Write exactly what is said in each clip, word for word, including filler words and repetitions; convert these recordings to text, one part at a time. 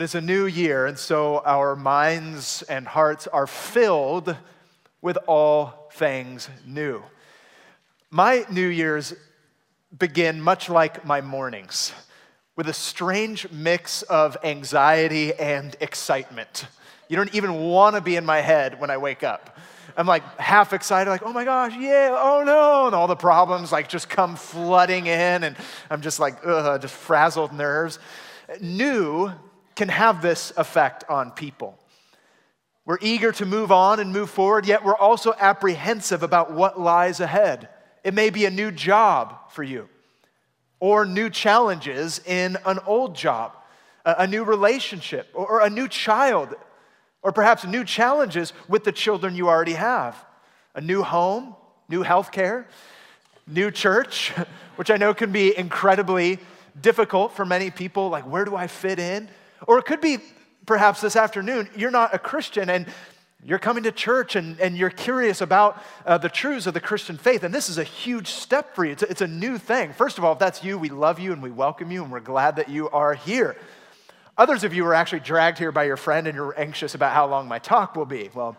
Well, it is a new year, and so our minds and hearts are filled with all things new. My New Year's begin much like my mornings, with a strange mix of anxiety and excitement. You don't even want to be in my head when I wake up. I'm like half excited, like, oh my gosh, yeah, oh no, and all the problems like just come flooding in, and I'm just like, ugh, just frazzled nerves. New can have this effect on people. We're eager to move on and move forward, yet we're also apprehensive about what lies ahead. It may be a new job for you, or new challenges in an old job, a new relationship, or a new child, or perhaps new challenges with the children you already have. A new home, new health care, new church, which I know can be incredibly difficult for many people, like where do I fit in? Or it could be perhaps this afternoon, you're not a Christian and you're coming to church and, and you're curious about uh, the truths of the Christian faith, and this is a huge step for you. It's a, it's a new thing. First of all, if that's you, we love you and we welcome you and we're glad that you are here. Others of you were actually dragged here by your friend and you're anxious about how long my talk will be. Well,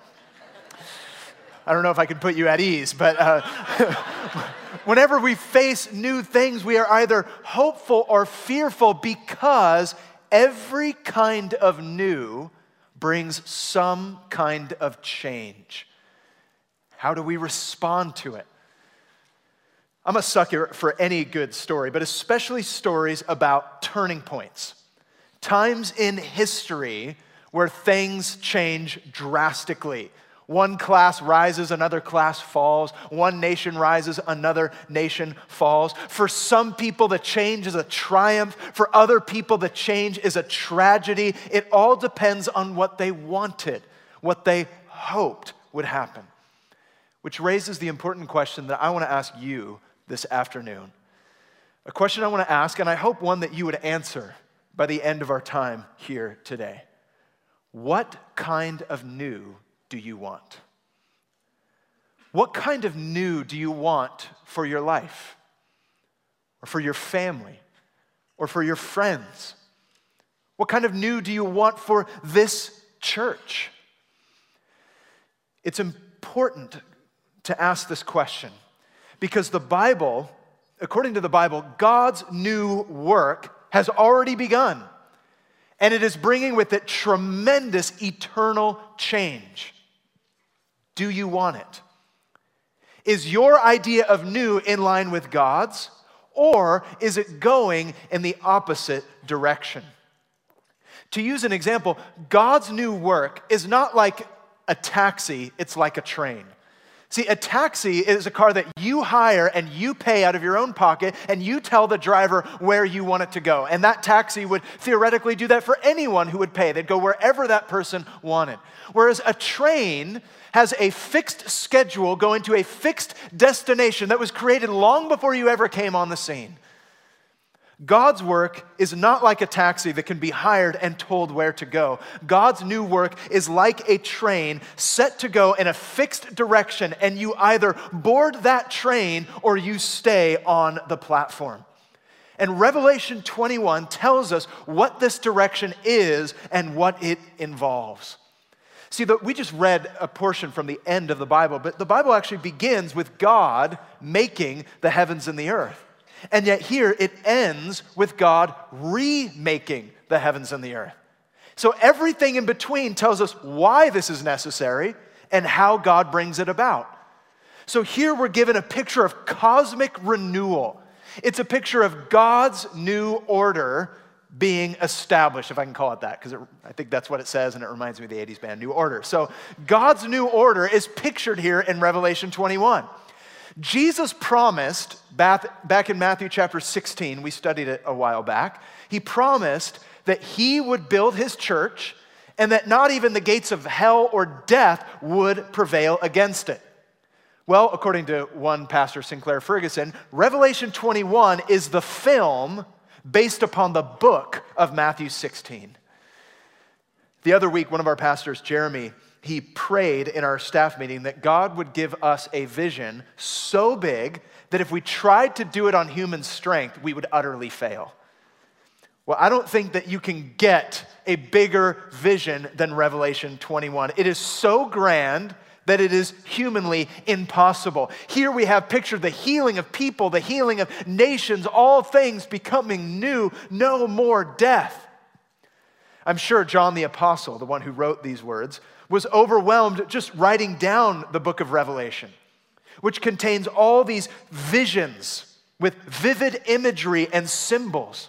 I don't know if I can put you at ease, but uh, whenever we face new things, we are either hopeful or fearful because every kind of new brings some kind of change. How do we respond to it? I'm a sucker for any good story, but especially stories about turning points. Times in history where things change drastically. One class rises, another class falls. One nation rises, another nation falls. For some people, the change is a triumph. For other people, the change is a tragedy. It all depends on what they wanted, what they hoped would happen. Which raises the important question that I want to ask you this afternoon. A question I want to ask, and I hope one that you would answer by the end of our time here today. What kind of new do you want? What kind of new do you want for your life, or for your family, or for your friends? What kind of new do you want for this church? It's important to ask this question because the Bible, according to the Bible, God's new work has already begun, and it is bringing with it tremendous eternal change. Do you want it? Is your idea of new in line with God's, or is it going in the opposite direction? To use an example, God's new work is not like a taxi, it's like a train. See, a taxi is a car that you hire and you pay out of your own pocket and you tell the driver where you want it to go. And that taxi would theoretically do that for anyone who would pay. They'd go wherever that person wanted. Whereas a train has a fixed schedule going to a fixed destination that was created long before you ever came on the scene. God's work is not like a taxi that can be hired and told where to go. God's new work is like a train set to go in a fixed direction, and you either board that train or you stay on the platform. And Revelation twenty-one tells us what this direction is and what it involves. See, the, we just read a portion from the end of the Bible, but the Bible actually begins with God making the heavens and the earth. And yet here it ends with God remaking the heavens and the earth. So everything in between tells us why this is necessary and how God brings it about. So here we're given a picture of cosmic renewal. It's a picture of God's new order being established, if I can call it that, because I think that's what it says, and it reminds me of the eighties band New Order. So God's new order is pictured here in Revelation twenty-one. Jesus promised, back, back in Matthew chapter sixteen, we studied it a while back, he promised that he would build his church and that not even the gates of hell or death would prevail against it. Well, according to one pastor, Sinclair Ferguson, Revelation twenty-one is the film based upon the book of Matthew sixteen. The other week, one of our pastors, Jeremy, he prayed in our staff meeting that God would give us a vision so big that if we tried to do it on human strength, we would utterly fail. Well, I don't think that you can get a bigger vision than Revelation twenty-one. It is so grand that it is humanly impossible. Here we have pictured the healing of people, the healing of nations, all things becoming new, no more death. I'm sure John the Apostle, the one who wrote these words, was overwhelmed just writing down the book of Revelation, which contains all these visions with vivid imagery and symbols.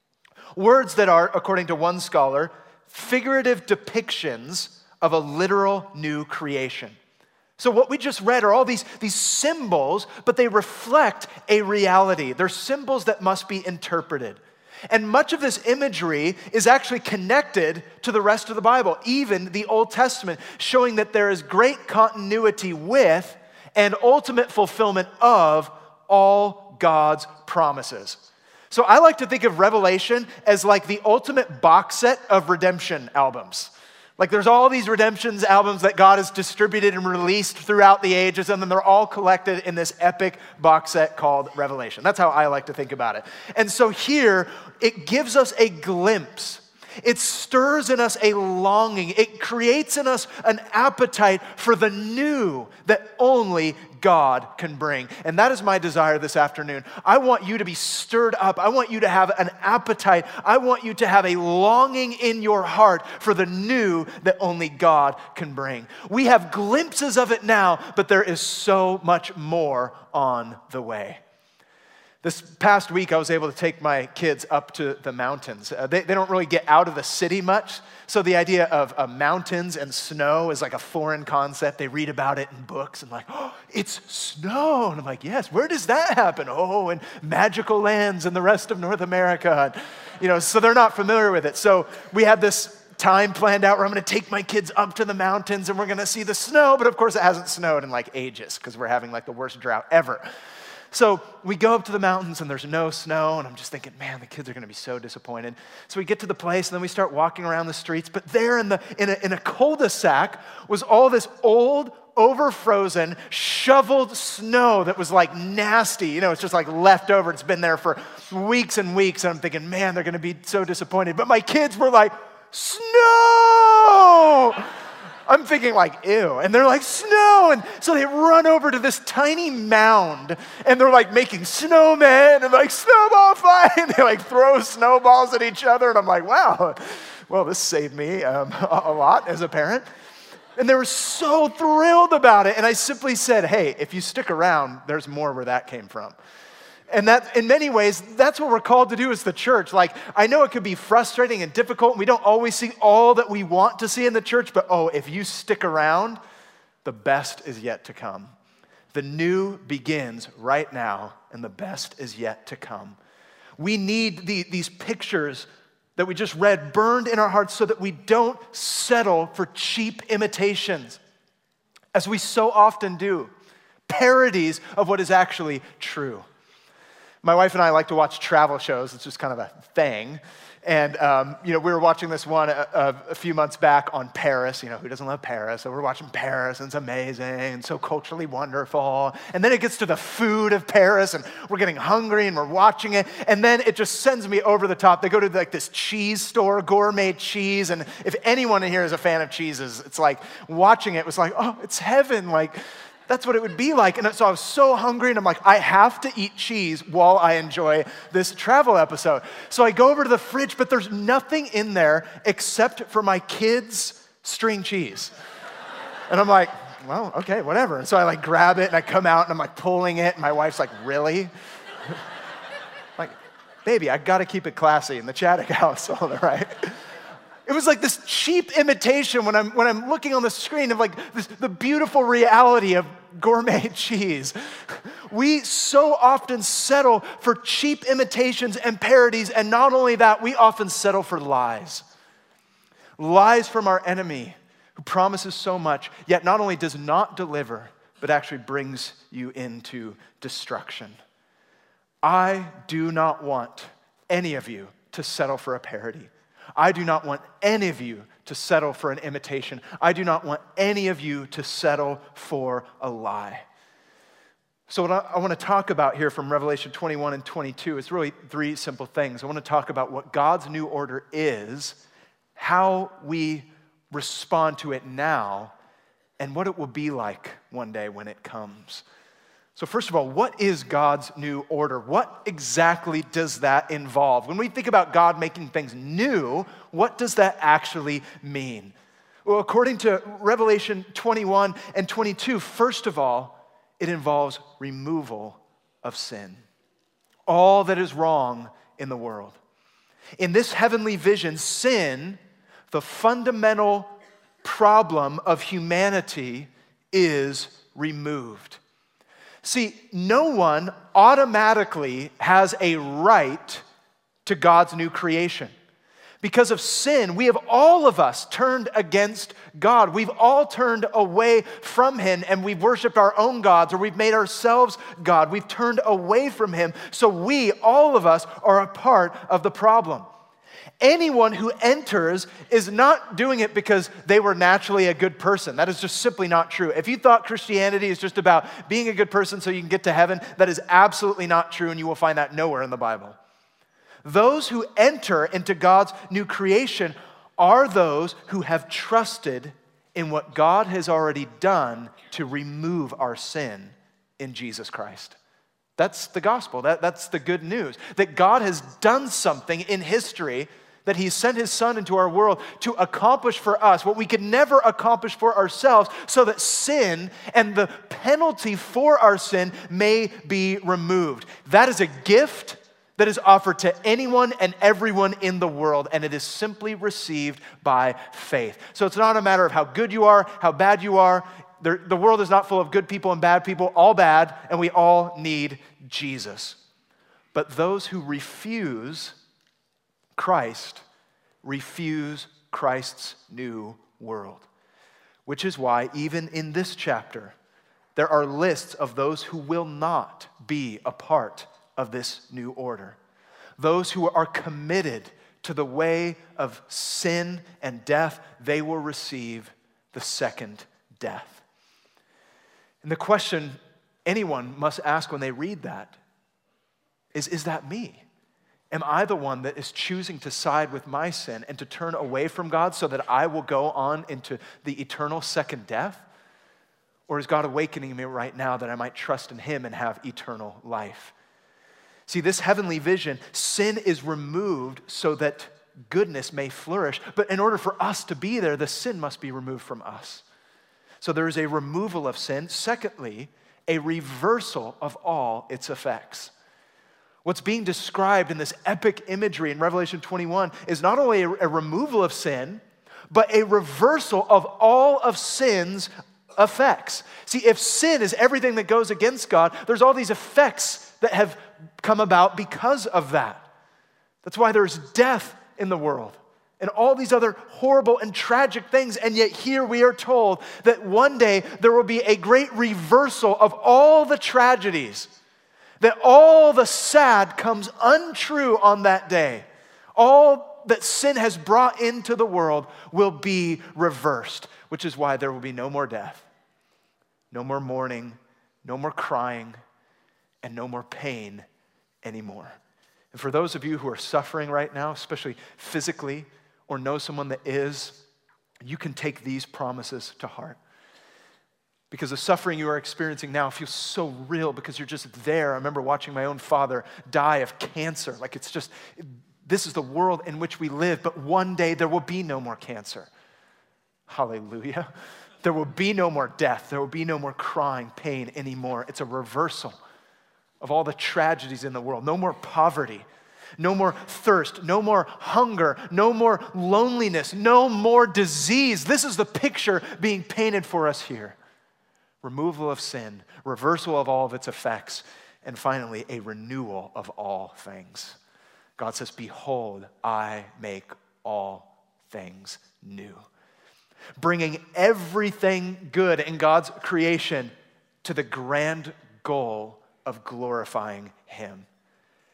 Words that are, according to one scholar, figurative depictions of a literal new creation. So what we just read are all these, these symbols, but they reflect a reality. They're symbols that must be interpreted. And much of this imagery is actually connected to the rest of the Bible, even the Old Testament, showing that there is great continuity with and ultimate fulfillment of all God's promises. So I like to think of Revelation as like the ultimate box set of redemption albums. Like there's all these redemptions albums that God has distributed and released throughout the ages, and then they're all collected in this epic box set called Revelation. That's how I like to think about it. And so here, it gives us a glimpse. It stirs in us a longing. It creates in us an appetite for the new that only God can bring. And that is my desire this afternoon. I want you to be stirred up. I want you to have an appetite. I want you to have a longing in your heart for the new that only God can bring. We have glimpses of it now, but there is so much more on the way. This past week, I was able to take my kids up to the mountains. Uh, they, they don't really get out of the city much, so the idea of uh, mountains and snow is like a foreign concept. They read about it in books and like, oh, it's snow. And I'm like, yes, where does that happen? Oh, in magical lands in the rest of North America. And, you know, so they're not familiar with it. So we had this time planned out where I'm going to take my kids up to the mountains and we're going to see the snow. But of course, it hasn't snowed in like ages because we're having like the worst drought ever. So we go up to the mountains and there's no snow, and I'm just thinking, man, the kids are going to be so disappointed. So we get to the place and then we start walking around the streets, but there in, the, in, a, in a cul-de-sac was all this old, over-frozen, shoveled snow that was like nasty. You know, it's just like left over. It's been there for weeks and weeks, and I'm thinking, man, they're going to be so disappointed. But my kids were like, snow! I'm thinking like, ew. And they're like, snow. And so they run over to this tiny mound and they're like making snowmen and like snowball fight. And they like throw snowballs at each other. And I'm like, wow, well, this saved me um, a lot as a parent. And they were so thrilled about it. And I simply said, hey, if you stick around, there's more where that came from. And that, in many ways, that's what we're called to do as the church. Like, I know it could be frustrating and difficult, and we don't always see all that we want to see in the church, but oh, if you stick around, the best is yet to come. The new begins right now, and the best is yet to come. We need the, these pictures that we just read burned in our hearts so that we don't settle for cheap imitations, as we so often do, parodies of what is actually true. My wife and I like to watch travel shows. It's just kind of a thing. And, um, you know, we were watching this one a, a, a few months back on Paris. You know, who doesn't love Paris? So we're watching Paris, and it's amazing and so culturally wonderful. And then it gets to the food of Paris, and we're getting hungry, and we're watching it. And then it just sends me over the top. They go to, like, this cheese store, gourmet cheese. And if anyone in here is a fan of cheeses, it's like watching it was like, oh, it's heaven. Like, that's what it would be like. And so I was so hungry, and I'm like, I have to eat cheese while I enjoy this travel episode. So I go over to the fridge, but there's nothing in there except for my kids' string cheese. And I'm like, well, okay, whatever. And so I like grab it, and I come out, and I'm like pulling it, and my wife's like, really? Like, baby, I gotta keep it classy in the Chaddock household, right? It was like this cheap imitation when I'm when I'm looking on the screen of like this, the beautiful reality of gourmet cheese. We so often settle for cheap imitations and parodies, and not only that, we often settle for lies. Lies from our enemy who promises so much, yet not only does not deliver, but actually brings you into destruction. I do not want any of you to settle for a parody. I do not want any of you to settle for an imitation. I do not want any of you to settle for a lie. So what I, I want to talk about here from Revelation twenty-one and twenty-two is really three simple things. I want to talk about what God's new order is, how we respond to it now, and what it will be like one day when it comes. So first of all, what is God's new order? What exactly does that involve? When we think about God making things new, what does that actually mean? Well, according to Revelation twenty-one and twenty-two, first of all, it involves removal of sin. All that is wrong in the world. In this heavenly vision, sin, the fundamental problem of humanity, is removed. See, no one automatically has a right to God's new creation. Because of sin, we have all of us turned against God. We've all turned away from Him, and we've worshiped our own gods, or we've made ourselves God. We've turned away from Him. So we, all of us, are a part of the problem. Anyone who enters is not doing it because they were naturally a good person. That is just simply not true. If you thought Christianity is just about being a good person so you can get to heaven, that is absolutely not true, and you will find that nowhere in the Bible. Those who enter into God's new creation are those who have trusted in what God has already done to remove our sin in Jesus Christ. That's the gospel. That, that's the good news. That God has done something in history, that He sent His Son into our world to accomplish for us what we could never accomplish for ourselves, so that sin and the penalty for our sin may be removed. That is a gift that is offered to anyone and everyone in the world, and it is simply received by faith. So it's not a matter of how good you are, how bad you are. The, the world is not full of good people and bad people, all bad, and we all need Jesus. But those who refuse Christ refuse Christ's new world, which is why even in this chapter, there are lists of those who will not be a part of this new order. Those who are committed to the way of sin and death, they will receive the second death. And the question anyone must ask when they read that is, is that me? Am I the one that is choosing to side with my sin and to turn away from God so that I will go on into the eternal second death? Or is God awakening me right now that I might trust in Him and have eternal life? See, this heavenly vision, sin is removed so that goodness may flourish. But in order for us to be there, the sin must be removed from us. So there is a removal of sin. Secondly, a reversal of all its effects. What's being described in this epic imagery in Revelation twenty-one is not only a, a removal of sin, but a reversal of all of sin's effects. See, if sin is everything that goes against God, there's all these effects that have come about because of that. That's why there's death in the world and all these other horrible and tragic things. And yet here we are told that one day there will be a great reversal of all the tragedies, that all the sad comes untrue on that day. All that sin has brought into the world will be reversed, which is why there will be no more death, no more mourning, no more crying, and no more pain anymore. And for those of you who are suffering right now, especially physically, or know someone that is, you can take these promises to heart. Because the suffering you are experiencing now feels so real because you're just there. I remember watching my own father die of cancer. Like it's just, this is the world in which we live, but one day there will be no more cancer. Hallelujah. There will be no more death. There will be no more crying, pain anymore. It's a reversal of all the tragedies in the world. No more poverty, no more thirst, no more hunger, no more loneliness, no more disease. This is the picture being painted for us here. Removal of sin, reversal of all of its effects, and finally, a renewal of all things. God says, behold, I make all things new. Bringing everything good in God's creation to the grand goal of glorifying Him.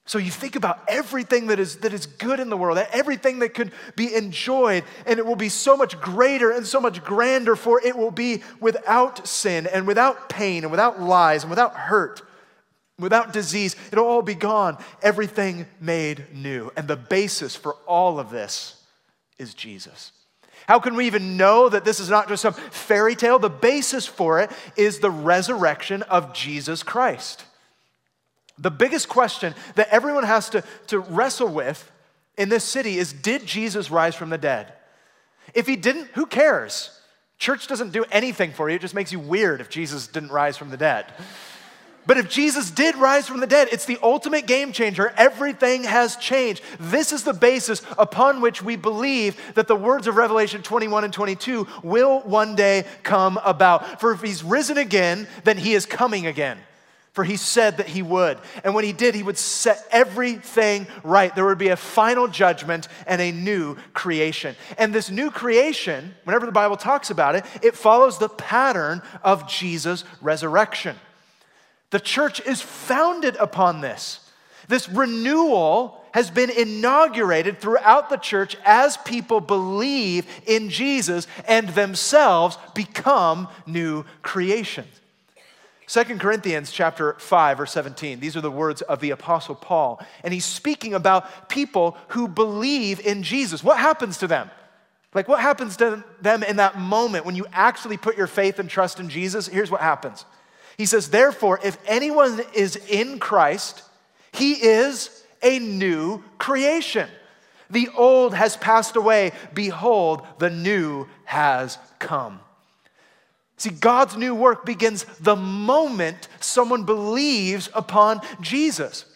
So you think about everything that is, that is good in the world, everything that could be enjoyed, and it will be so much greater and so much grander, for it will be without sin and without pain and without lies and without hurt, without disease. It'll all be gone. Everything made new. And the basis for all of this is Jesus. How can we even know that this is not just some fairy tale? The basis for it is the resurrection of Jesus Christ. The biggest question that everyone has to, to wrestle with in this city is, did Jesus rise from the dead? If he didn't, who cares? Church doesn't do anything for you. It just makes you weird if Jesus didn't rise from the dead. But if Jesus did rise from the dead, it's the ultimate game changer. Everything has changed. This is the basis upon which we believe that the words of Revelation twenty-one and twenty-two will one day come about. For if he's risen again, then he is coming again. For he said that he would. And when he did, he would set everything right. There would be a final judgment and a new creation. And this new creation, whenever the Bible talks about it, it follows the pattern of Jesus' resurrection. The church is founded upon this. This renewal has been inaugurated throughout the church as people believe in Jesus and themselves become new creations. Second Corinthians chapter five, verse seventeen. These are the words of the Apostle Paul. And he's speaking about people who believe in Jesus. What happens to them? Like, what happens to them in that moment when you actually put your faith and trust in Jesus? Here's what happens. He says, therefore, if anyone is in Christ, he is a new creation. The old has passed away. Behold, the new has come. See, God's new work begins the moment someone believes upon Jesus.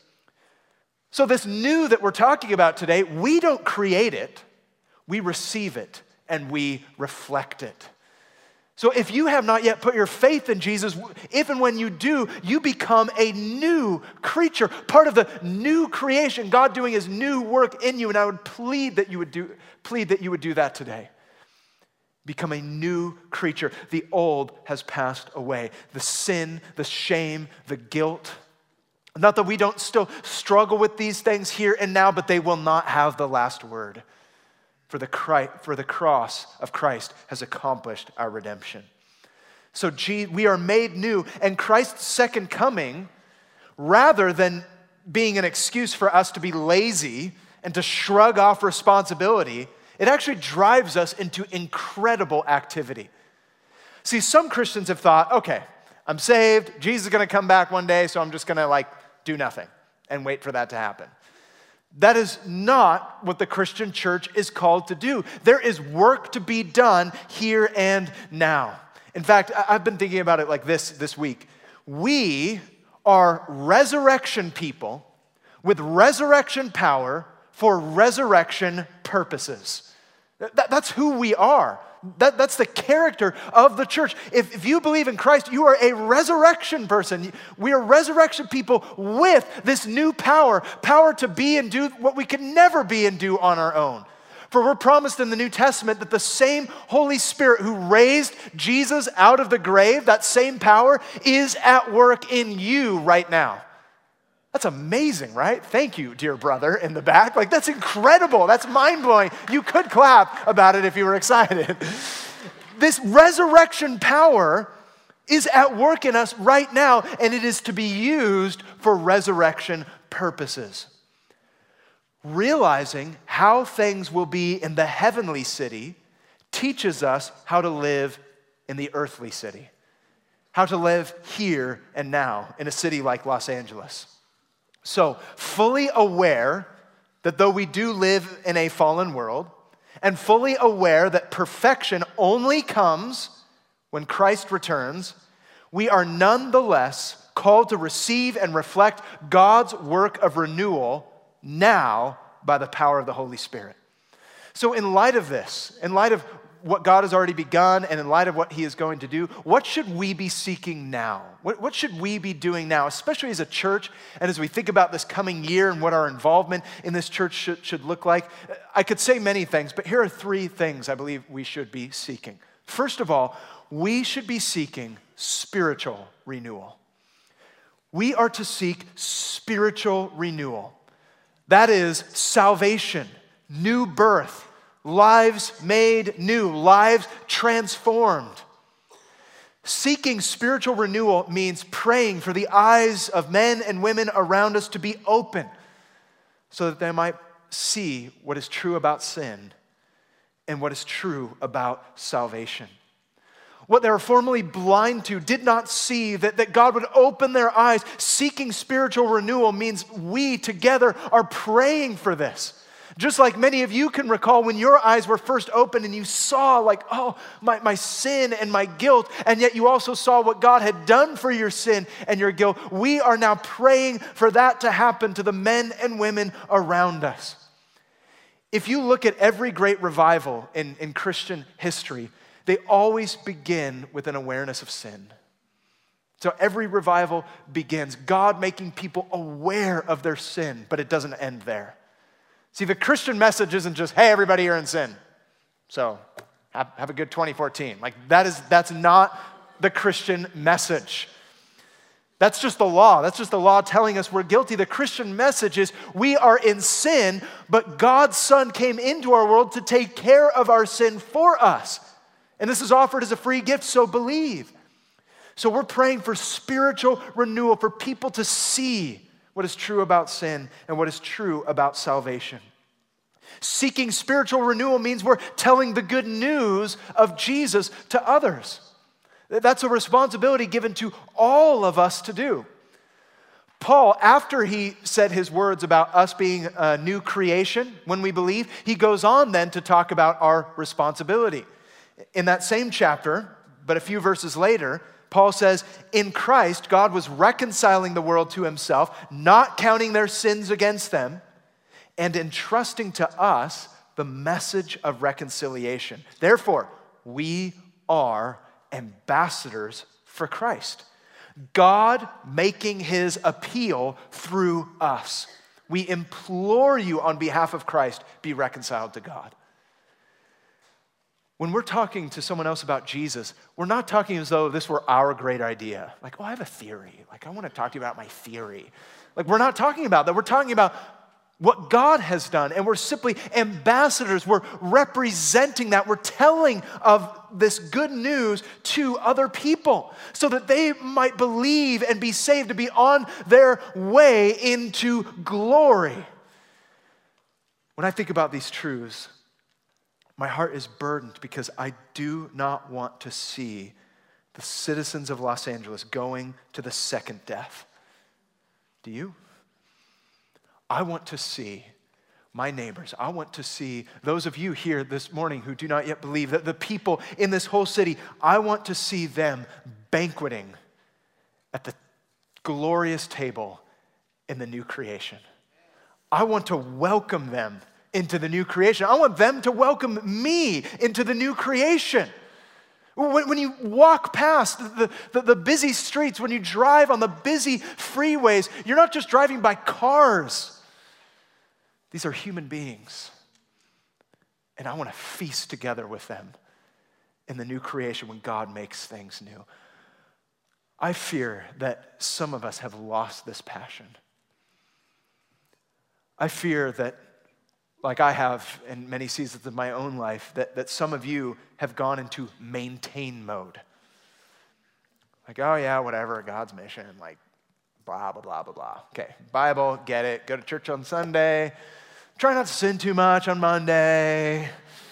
So this new that we're talking about today, we don't create it, we receive it and we reflect it. So if you have not yet put your faith in Jesus, if and when you do, you become a new creature, part of the new creation, God doing his new work in you. And I would plead that you would do, plead that you would do that today. Become a new creature. The old has passed away. The sin, the shame, the guilt. Not that we don't still struggle with these things here and now, but they will not have the last word. For the, Christ, for the cross of Christ has accomplished our redemption. So we are made new, and Christ's second coming, rather than being an excuse for us to be lazy and to shrug off responsibility, it actually drives us into incredible activity. See, some Christians have thought, okay, I'm saved, Jesus is gonna come back one day, so I'm just gonna like do nothing and wait for that to happen. That is not what the Christian church is called to do. There is work to be done here and now. In fact, I've been thinking about it like this this week. We are resurrection people with resurrection power for resurrection purposes. That, that's who we are. That, that's the character of the church. If, if you believe in Christ, you are a resurrection person. We are resurrection people with this new power, power to be and do what we could never be and do on our own. For we're promised in the New Testament that the same Holy Spirit who raised Jesus out of the grave, that same power is at work in you right now. That's amazing, right? Thank you, dear brother in the back. Like, that's incredible. That's mind-blowing. You could clap about it if you were excited. This resurrection power is at work in us right now, and it is to be used for resurrection purposes. Realizing how things will be in the heavenly city teaches us how to live in the earthly city, how to live here and now in a city like Los Angeles. So, fully aware that though we do live in a fallen world, and fully aware that perfection only comes when Christ returns, we are nonetheless called to receive and reflect God's work of renewal now by the power of the Holy Spirit. So in light of this, in light of what God has already begun and in light of what he is going to do, what should we be seeking now? What, what should we be doing now, especially as a church and as we think about this coming year and what our involvement in this church should, should look like? I could say many things, but here are three things I believe we should be seeking. First of all, we should be seeking spiritual renewal. We are to seek spiritual renewal. That is salvation, new birth, lives made new, lives transformed. Seeking spiritual renewal means praying for the eyes of men and women around us to be open so that they might see what is true about sin and what is true about salvation. What they were formerly blind to, did not see, that, that God would open their eyes. Seeking spiritual renewal means we together are praying for this. Just like many of you can recall when your eyes were first opened and you saw like, oh, my, my sin and my guilt, and yet you also saw what God had done for your sin and your guilt. We are now praying for that to happen to the men and women around us. If you look at every great revival in, in Christian history, they always begin with an awareness of sin. So every revival begins God making people aware of their sin, but it doesn't end there. See, the Christian message isn't just, hey, everybody, you're in sin, so have, have a good twenty fourteen. Like that is, that's not the Christian message. That's just the law. That's just the law telling us we're guilty. The Christian message is we are in sin, but God's Son came into our world to take care of our sin for us. And this is offered as a free gift, so believe. So we're praying for spiritual renewal, for people to see what is true about sin and what is true about salvation. Seeking spiritual renewal means we're telling the good news of Jesus to others. That's a responsibility given to all of us to do. Paul, after he said his words about us being a new creation when we believe, he goes on then to talk about our responsibility. In that same chapter, but a few verses later, Paul says, in Christ, God was reconciling the world to himself, not counting their sins against them, and entrusting to us the message of reconciliation. Therefore, we are ambassadors for Christ. God making his appeal through us. We implore you on behalf of Christ, be reconciled to God. When we're talking to someone else about Jesus, we're not talking as though this were our great idea. Like, oh, I have a theory. Like, I want to talk to you about my theory. Like, we're not talking about that. We're talking about what God has done, and we're simply ambassadors. We're representing that. We're telling of this good news to other people so that they might believe and be saved to be on their way into glory. When I think about these truths, my heart is burdened because I do not want to see the citizens of Los Angeles going to the second death. Do you? I want to see my neighbors. I want to see those of you here this morning who do not yet believe, that the people in this whole city, I want to see them banqueting at the glorious table in the new creation. I want to welcome them into the new creation. I want them to welcome me into the new creation. When, when you walk past the, the, the busy streets, when you drive on the busy freeways, you're not just driving by cars. These are human beings. And I want to feast together with them in the new creation when God makes things new. I fear that some of us have lost this passion. I fear that, like I have in many seasons of my own life, that, that some of you have gone into maintain mode. Like, oh yeah, whatever, God's mission, like blah, blah, blah, blah, blah. Okay, Bible, get it, go to church on Sunday, try not to sin too much on Monday.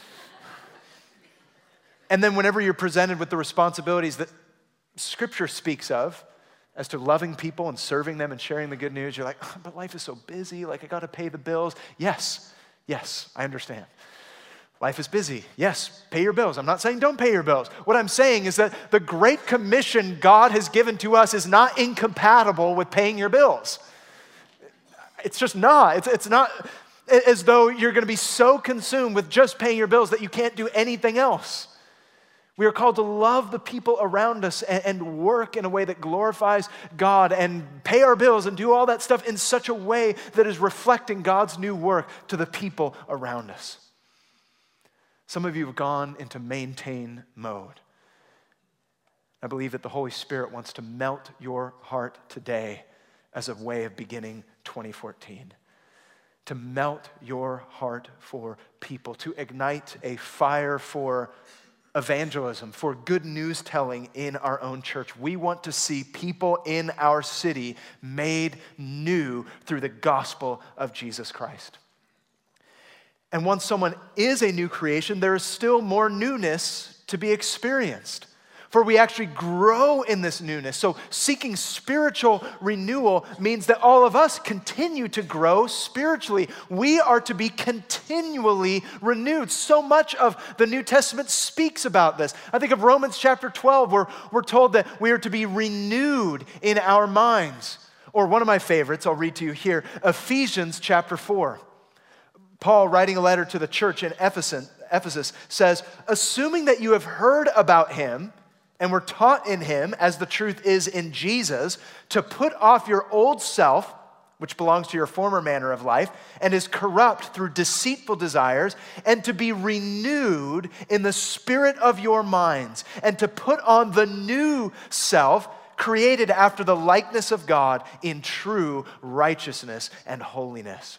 And then whenever you're presented with the responsibilities that Scripture speaks of, as to loving people and serving them and sharing the good news, you're like, oh, but life is so busy, like I gotta pay the bills. Yes, yes, I understand. Life is busy. Yes, pay your bills. I'm not saying don't pay your bills. What I'm saying is that the Great Commission God has given to us is not incompatible with paying your bills. It's just not. It's, it's not as though you're gonna be so consumed with just paying your bills that you can't do anything else. We are called to love the people around us and, and work in a way that glorifies God and pay our bills and do all that stuff in such a way that is reflecting God's new work to the people around us. Some of you have gone into maintain mode. I believe that the Holy Spirit wants to melt your heart today as a way of beginning twenty fourteen. to melt your heart for people, to ignite a fire for evangelism, for good news telling in our own church. We want to see people in our city made new through the gospel of Jesus Christ. And once someone is a new creation, there is still more newness to be experienced. For we actually grow in this newness. So seeking spiritual renewal means that all of us continue to grow spiritually. We are to be continually renewed. So much of the New Testament speaks about this. I think of Romans chapter twelve, where we're told that we are to be renewed in our minds. Or one of my favorites, I'll read to you here, Ephesians chapter four. Paul, writing a letter to the church in Ephesus, Ephesus says, assuming that you have heard about him and were taught in him, as the truth is in Jesus, to put off your old self, which belongs to your former manner of life, and is corrupt through deceitful desires, and to be renewed in the spirit of your minds, and to put on the new self, created after the likeness of God in true righteousness and holiness.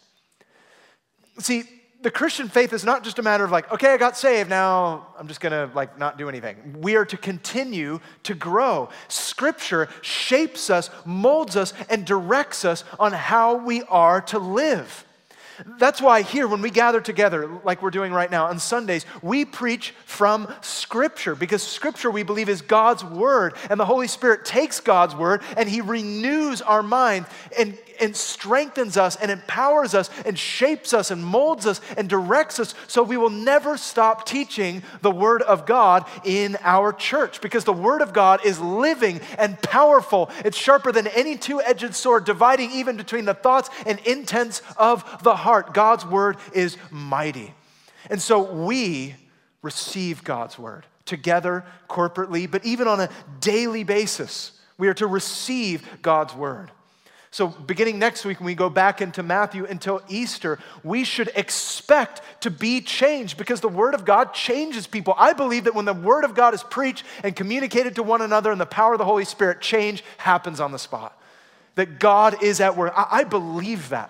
See, the Christian faith is not just a matter of like, okay, I got saved, now I'm just gonna like not do anything. We are to continue to grow. Scripture shapes us, molds us, and directs us on how we are to live. That's why here, when we gather together, like we're doing right now on Sundays, we preach from Scripture, because Scripture, we believe, is God's Word, and the Holy Spirit takes God's Word and He renews our mind and, and strengthens us and empowers us and shapes us and molds us and directs us so we will never stop teaching the Word of God in our church, because the Word of God is living and powerful. It's sharper than any two-edged sword, dividing even between the thoughts and intents of the heart. Heart. God's word is mighty. And so we receive God's word together, corporately, but even on a daily basis. We are to receive God's word. So beginning next week, when we go back into Matthew until Easter, we should expect to be changed, because the word of God changes people. I believe that when the word of God is preached and communicated to one another in the power of the Holy Spirit, change happens on the spot. That God is at work. I, I believe that.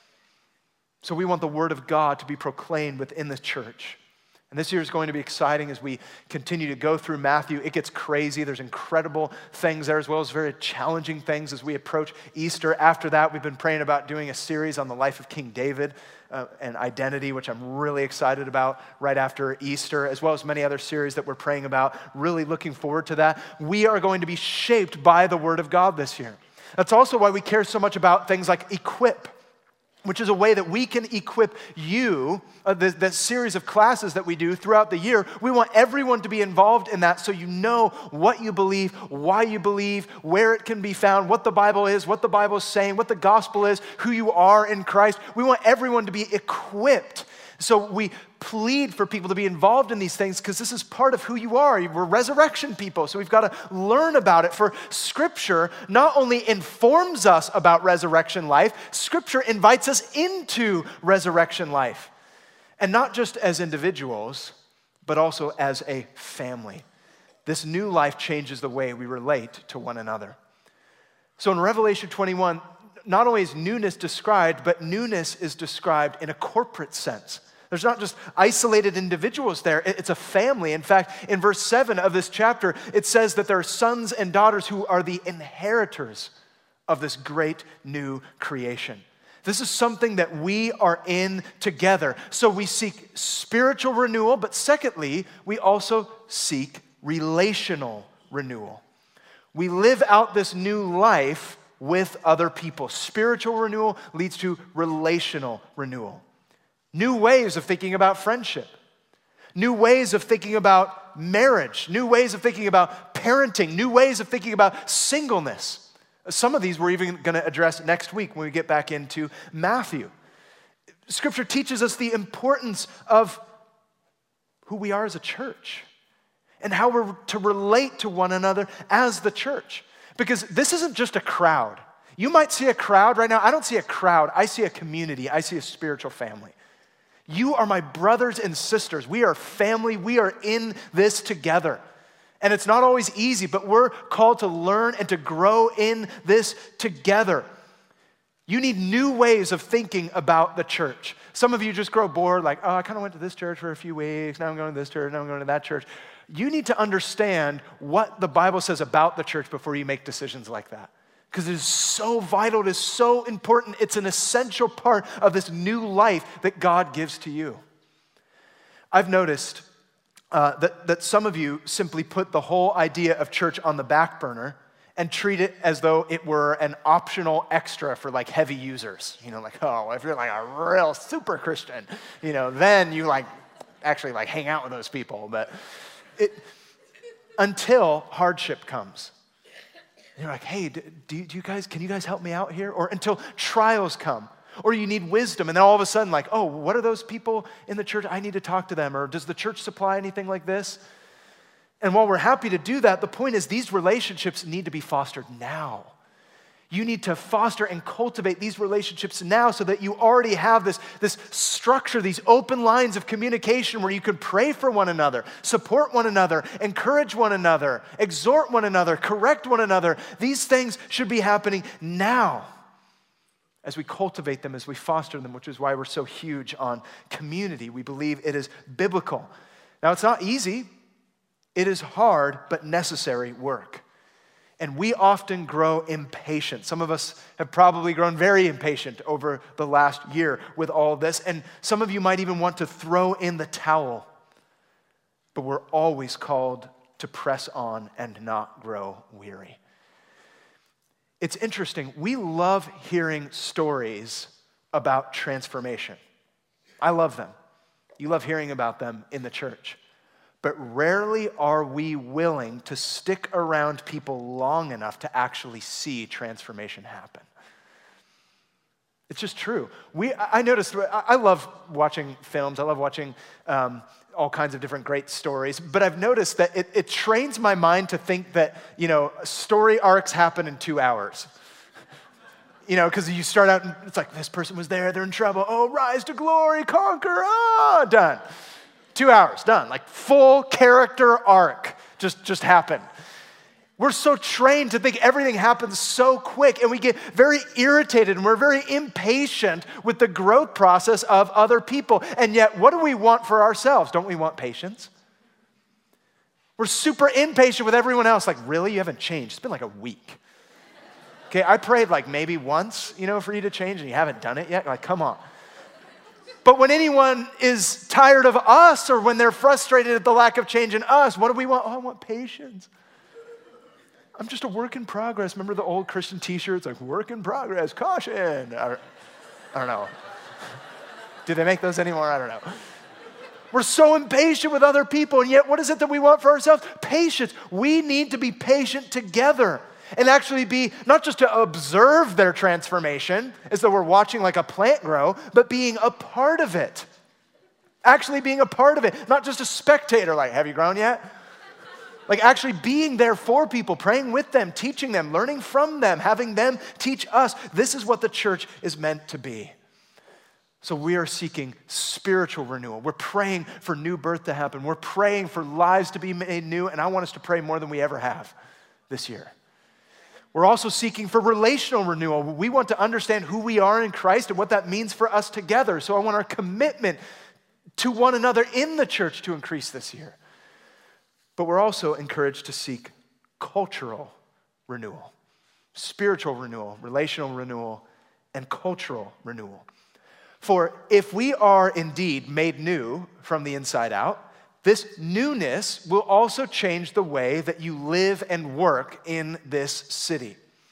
So we want the word of God to be proclaimed within the church. And this year is going to be exciting as we continue to go through Matthew. It gets crazy. There's incredible things there, as well as very challenging things as we approach Easter. After that, we've been praying about doing a series on the life of King David uh, and identity, which I'm really excited about right after Easter, as well as many other series that we're praying about. Really looking forward to that. We are going to be shaped by the word of God this year. That's also why we care so much about things like Equip, which is a way that we can equip you, uh, the, the series of classes that we do throughout the year. We want everyone to be involved in that so you know what you believe, why you believe, where it can be found, what the Bible is, what the Bible is saying, what the gospel is, who you are in Christ. We want everyone to be equipped. So we plead for people to be involved in these things, because this is part of who you are. We're resurrection people, so we've got to learn about it. For Scripture not only informs us about resurrection life, Scripture invites us into resurrection life. And not just as individuals, but also as a family. This new life changes the way we relate to one another. So in Revelation twenty-one, not only is newness described, but newness is described in a corporate sense. There's not just isolated individuals there, it's a family. In fact, in verse seven of this chapter, it says that there are sons and daughters who are the inheritors of this great new creation. This is something that we are in together. So we seek spiritual renewal, but secondly, we also seek relational renewal. We live out this new life with other people. Spiritual renewal leads to relational renewal. New ways of thinking about friendship. New ways of thinking about marriage. New ways of thinking about parenting. New ways of thinking about singleness. Some of these we're even going to address next week when we get back into Matthew. Scripture teaches us the importance of who we are as a church and how we're to relate to one another as the church. Because this isn't just a crowd. You might see a crowd right now. I don't see a crowd. I see a community. I see a spiritual family. You are my brothers and sisters. We are family. We are in this together. And it's not always easy, but we're called to learn and to grow in this together. You need new ways of thinking about the church. Some of you just grow bored, like, oh, I kind of went to this church for a few weeks, now I'm going to this church, now I'm going to that church. You need to understand what the Bible says about the church before you make decisions like that. Because it is so vital, it is so important, it's an essential part of this new life that God gives to you. I've noticed uh, that, that some of you simply put the whole idea of church on the back burner and treat it as though it were an optional extra for like heavy users. You know, like, oh, if you're like a real super Christian, you know, then you like actually like hang out with those people. But it, until hardship comes. And you're like, hey, do, do you guys, can you guys help me out here? Or until trials come. Or you need wisdom, and then all of a sudden like, oh, what are those people in the church? I need to talk to them. Or does the church supply anything like this? And while we're happy to do that, the point is these relationships need to be fostered now. You need to foster and cultivate these relationships now so that you already have this, this structure, these open lines of communication where you can pray for one another, support one another, encourage one another, exhort one another, correct one another. These things should be happening now as we cultivate them, as we foster them, which is why we're so huge on community. We believe it is biblical. Now, it's not easy. It is hard, but necessary work. And we often grow impatient. Some of us have probably grown very impatient over the last year with all this. And some of you might even want to throw in the towel. But we're always called to press on and not grow weary. It's interesting. We love hearing stories about transformation. I love them. You love hearing about them in the church. But rarely are we willing to stick around people long enough to actually see transformation happen. It's just true. We, I noticed, I love watching films. I love watching um, all kinds of different great stories. But I've noticed that it, it trains my mind to think that, you know, story arcs happen in two hours. You know, because you start out and it's like, this person was there, they're in trouble. Oh, rise to glory, conquer, ah, done. Two hours, done. Like full character arc just, just happened. We're so trained to think everything happens so quick, and we get very irritated and we're very impatient with the growth process of other people. And yet, what do we want for ourselves? Don't we want patience? We're super impatient with everyone else. Like, really? You haven't changed. It's been like a week. Okay, I prayed like maybe once, you know, for you to change, and you haven't done it yet. Like, come on. But when anyone is tired of us or when they're frustrated at the lack of change in us, what do we want? Oh, I want patience. I'm just a work in progress. Remember the old Christian t-shirts, like work in progress, caution. I, I don't know. Do they make those anymore? I don't know. We're so impatient with other people, and yet what is it that we want for ourselves? Patience. We need to be patient together. And actually be, not just to observe their transformation, as though we're watching like a plant grow, but being a part of it. Actually being a part of it, not just a spectator, like, have you grown yet? Like actually being there for people, praying with them, teaching them, learning from them, having them teach us. This is what the church is meant to be. So we are seeking spiritual renewal. We're praying for new birth to happen. We're praying for lives to be made new, and I want us to pray more than we ever have this year. We're also seeking for relational renewal. We want to understand who we are in Christ and what that means for us together. So I want our commitment to one another in the church to increase this year. But we're also encouraged to seek cultural renewal, spiritual renewal, relational renewal, and cultural renewal. For if we are indeed made new from the inside out, this newness will also change the way that you live and work in this city.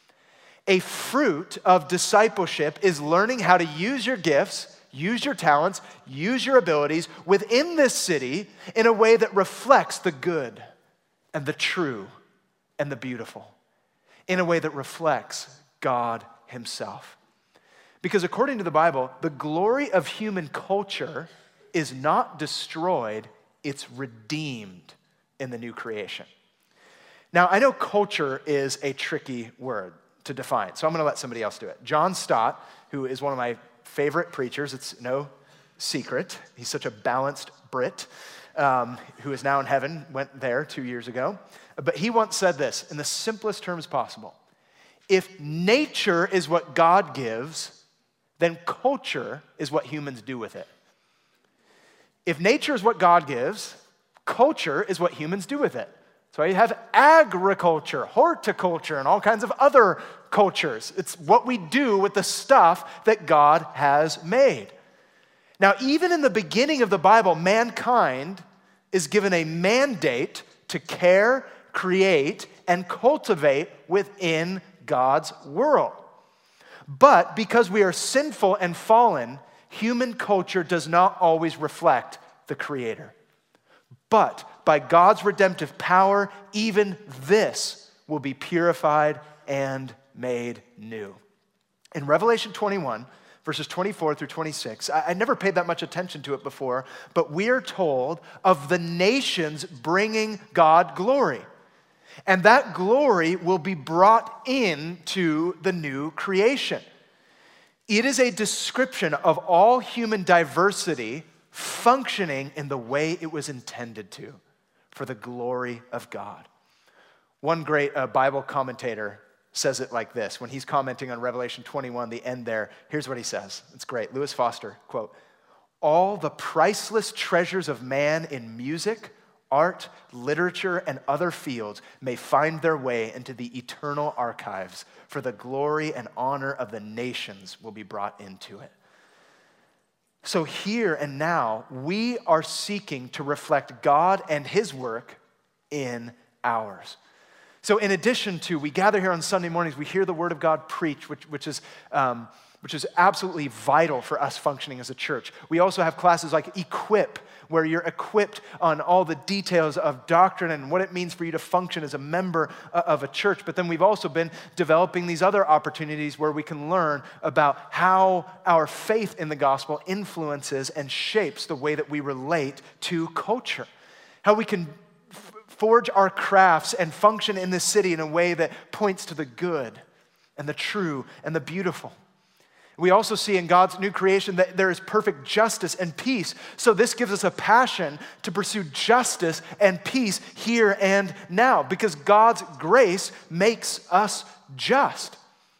A fruit of discipleship is learning how to use your gifts, use your talents, use your abilities within this city in a way that reflects the good and the true and the beautiful, in a way that reflects God Himself. Because according to the Bible, the glory of human culture is not destroyed, it's redeemed in the new creation. Now, I know culture is a tricky word to define, so I'm going to let somebody else do it. John Stott, who is one of my favorite preachers, it's no secret. He's such a balanced Brit um, who is now in heaven, went there two years ago. But he once said this in the simplest terms possible. If nature is what God gives, then culture is what humans do with it. If nature is what God gives, culture is what humans do with it. So you have agriculture, horticulture, and all kinds of other cultures. It's what we do with the stuff that God has made. Now, even in the beginning of the Bible, mankind is given a mandate to care, create, and cultivate within God's world. But because we are sinful and fallen, human culture does not always reflect the Creator. But by God's redemptive power, even this will be purified and made new. In Revelation twenty-one, verses twenty-four through twenty-six, I, I never paid that much attention to it before, but we are told of the nations bringing God glory. And that glory will be brought into the new creation. It is a description of all human diversity functioning in the way it was intended to, for the glory of God. One great uh, Bible commentator says it like this. When he's commenting on Revelation twenty-one, the end there, here's what he says. It's great. Lewis Foster, quote, "All the priceless treasures of man in music, art, literature, and other fields may find their way into the eternal archives, for the glory and honor of the nations will be brought into it." So here and now, we are seeking to reflect God and His work in ours. So in addition to, we gather here on Sunday mornings, we hear the Word of God preached, which, which is... Um, which is absolutely vital for us functioning as a church. We also have classes like Equip, where you're equipped on all the details of doctrine and what it means for you to function as a member of a church. But then we've also been developing these other opportunities where we can learn about how our faith in the gospel influences and shapes the way that we relate to culture. How we can f- forge our crafts and function in this city in a way that points to the good and the true and the beautiful. We also see in God's new creation that there is perfect justice and peace. So this gives us a passion to pursue justice and peace here and now, because God's grace makes us just.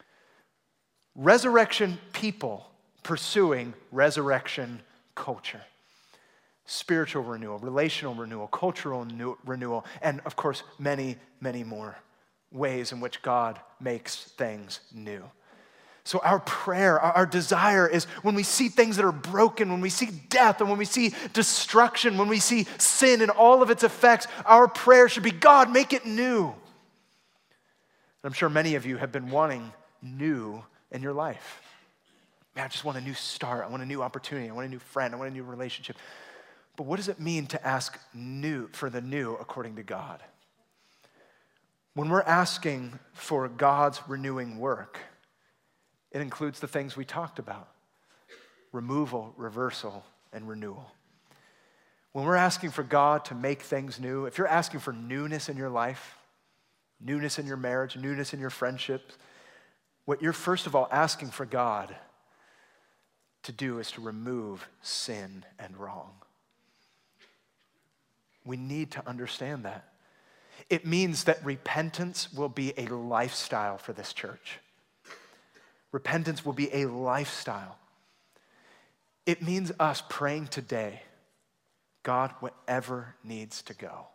Resurrection people pursuing resurrection culture. Spiritual renewal, relational renewal, cultural renewal, and of course, many, many more ways in which God makes things new. So our prayer, our desire is when we see things that are broken, when we see death, and when we see destruction, when we see sin and all of its effects, our prayer should be, God, make it new. And I'm sure many of you have been wanting new in your life. Man, I just want a new start. I want a new opportunity. I want a new friend. I want a new relationship. But what does it mean to ask new for the new according to God? When we're asking for God's renewing work, it includes the things we talked about: removal, reversal, and renewal. When we're asking for God to make things new, if you're asking for newness in your life, newness in your marriage, newness in your friendships, what you're first of all asking for God to do is to remove sin and wrong. We need to understand that. It means that repentance will be a lifestyle for this church. Repentance will be a lifestyle. It means us praying today, God, whatever needs to go,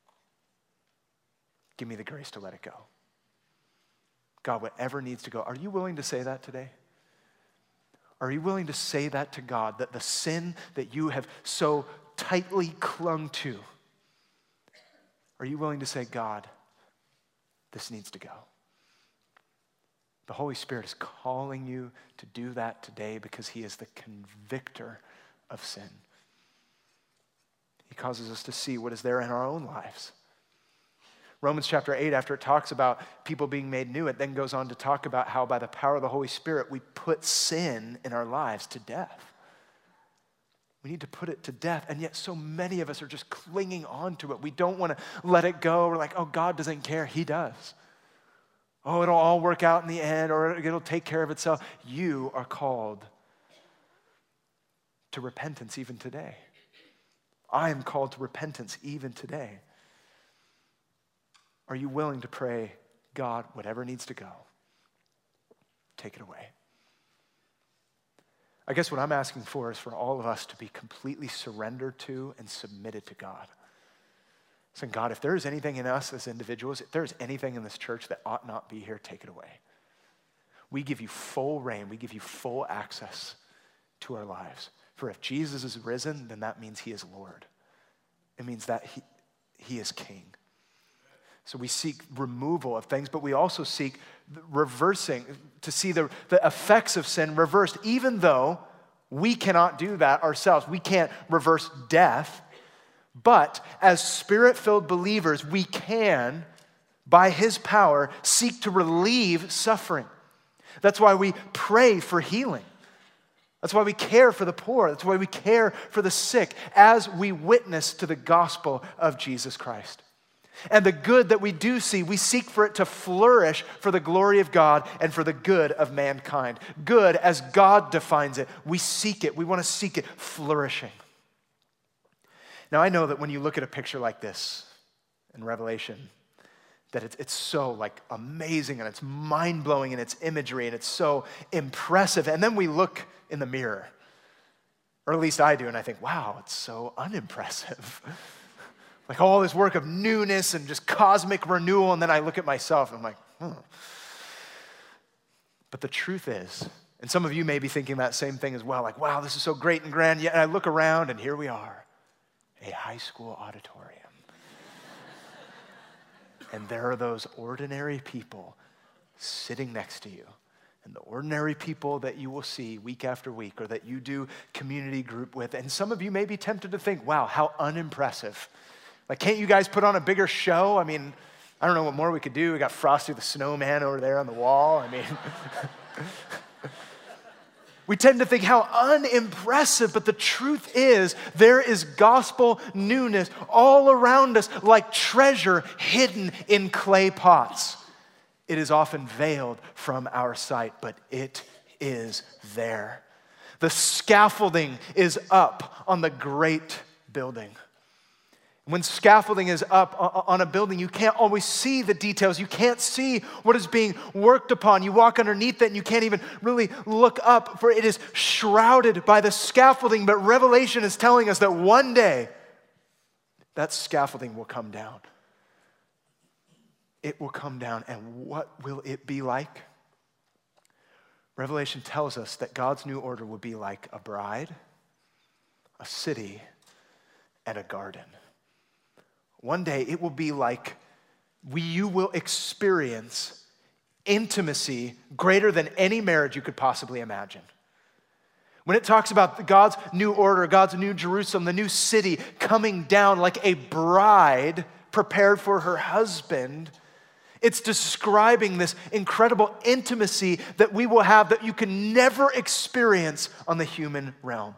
give me the grace to let it go. God, whatever needs to go. Are you willing to say that today? Are you willing to say that to God, that the sin that you have so tightly clung to, are you willing to say, God, this needs to go? The Holy Spirit is calling you to do that today because He is the convictor of sin. He causes us to see what is there in our own lives. Romans chapter eight, after it talks about people being made new, it then goes on to talk about how by the power of the Holy Spirit, we put sin in our lives to death. We need to put it to death, and yet so many of us are just clinging on to it. We don't want to let it go. We're like, oh, God doesn't care. He does. Oh, it'll all work out in the end, or it'll take care of itself. You are called to repentance even today. I am called to repentance even today. Are you willing to pray, God, whatever needs to go, take it away. I guess what I'm asking for is for all of us to be completely surrendered to and submitted to God. Saying, God, if there is anything in us as individuals, if there is anything in this church that ought not be here, take it away. We give you full reign. We give you full access to our lives. For if Jesus is risen, then that means he is Lord. It means that he, he is king. So we seek removal of things, but we also seek reversing, to see the, the effects of sin reversed, even though we cannot do that ourselves. We can't reverse death, but as Spirit-filled believers, we can, by his power, seek to relieve suffering. That's why we pray for healing. That's why we care for the poor. That's why we care for the sick as we witness to the gospel of Jesus Christ. And the good that we do see, we seek for it to flourish for the glory of God and for the good of mankind. Good as God defines it. We seek it. We want to seek it flourishing. Now, I know that when you look at a picture like this in Revelation, that it's, it's so like amazing and it's mind-blowing in its imagery and it's so impressive. And then we look in the mirror, or at least I do, and I think, wow, it's so unimpressive. Like all this work of newness and just cosmic renewal, and then I look at myself and I'm like, hmm. But the truth is, and some of you may be thinking that same thing as well, like, wow, this is so great and grand, yet I look around and here we are, a high school auditorium. And there are those ordinary people sitting next to you. And the ordinary people that you will see week after week or that you do community group with. And some of you may be tempted to think, wow, how unimpressive. Like, can't you guys put on a bigger show? I mean, I don't know what more we could do. We got Frosty the Snowman over there on the wall. I mean, we tend to think how unimpressive, but the truth is there is gospel newness all around us like treasure hidden in clay pots. It is often veiled from our sight, but it is there. The scaffolding is up on the great building. When scaffolding is up on a building, you can't always see the details. You can't see what is being worked upon. You walk underneath it and you can't even really look up, for it is shrouded by the scaffolding. But Revelation is telling us that one day that scaffolding will come down. It will come down, and what will it be like? Revelation tells us that God's new order will be like a bride, a city, and a garden. One day it will be like we, you will experience intimacy greater than any marriage you could possibly imagine. When it talks about God's new order, God's new Jerusalem, the new city coming down like a bride prepared for her husband, it's describing this incredible intimacy that we will have that you can never experience on the human realm.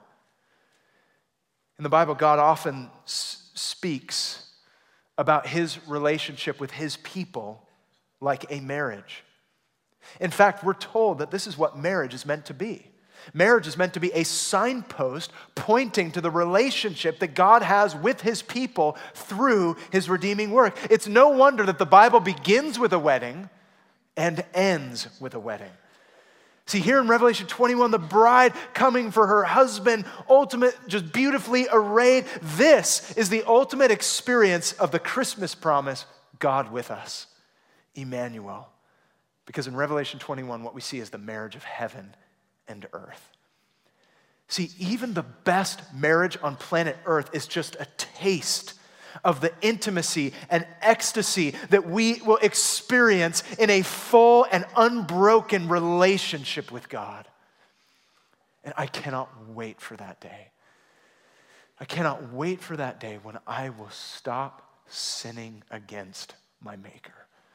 In the Bible, God often s- speaks about his relationship with his people like a marriage. In fact, we're told that this is what marriage is meant to be. Marriage is meant to be a signpost pointing to the relationship that God has with his people through his redeeming work. It's no wonder that the Bible begins with a wedding and ends with a wedding. See, here in Revelation twenty-one, the bride coming for her husband, ultimate, just beautifully arrayed. This is the ultimate experience of the Christmas promise, God with us, Emmanuel. Because in Revelation twenty-one, what we see is the marriage of heaven and earth. See, even the best marriage on planet Earth is just a taste of the intimacy and ecstasy that we will experience in a full and unbroken relationship with God. And I cannot wait for that day. I cannot wait for that day when I will stop sinning against my Maker.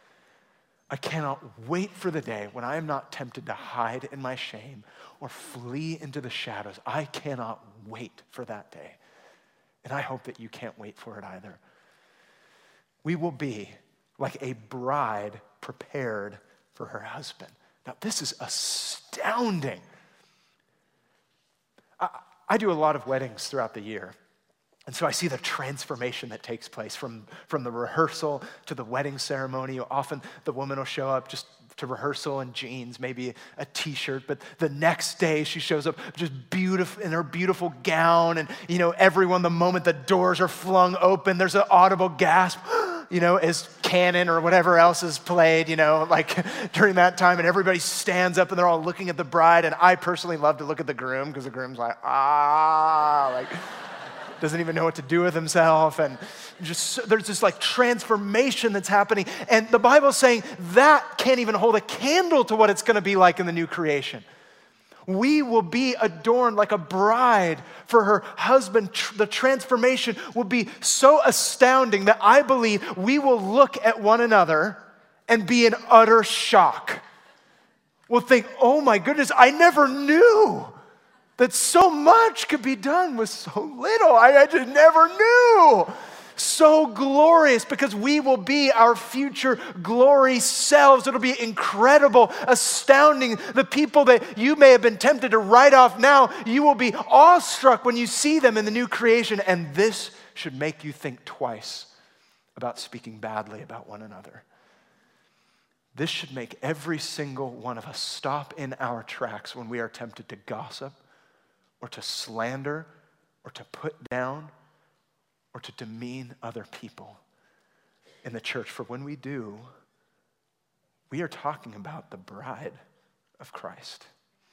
I cannot wait for the day when I am not tempted to hide in my shame or flee into the shadows. I cannot wait for that day. And I hope that you can't wait for it either. We will be like a bride prepared for her husband. Now, this is astounding. I, I do a lot of weddings throughout the year. And so I see the transformation that takes place from, from the rehearsal to the wedding ceremony. Often the woman will show up just to rehearsal in jeans, maybe a t-shirt, but the next day she shows up just beautiful in her beautiful gown, and you know, everyone, the moment the doors are flung open, there's an audible gasp, you know, as canon or whatever else is played, you know, like during that time, and everybody stands up and they're all looking at the bride, and I personally love to look at the groom because the groom's like, ah, like, doesn't even know what to do with himself, and just there's this like transformation that's happening, and the Bible's saying that can't even hold a candle to what it's gonna be like in the new creation. We will be adorned like a bride for her husband. The transformation will be so astounding that I believe we will look at one another and be in utter shock. We'll think, oh my goodness, I never knew that so much could be done with so little. I, I just never knew. So glorious, because we will be our future glory selves. It'll be incredible, astounding. The people that you may have been tempted to write off now, you will be awestruck when you see them in the new creation. And this should make you think twice about speaking badly about one another. This should make every single one of us stop in our tracks when we are tempted to gossip, or to slander, or to put down, or to demean other people in the church. For when we do, we are talking about the bride of Christ.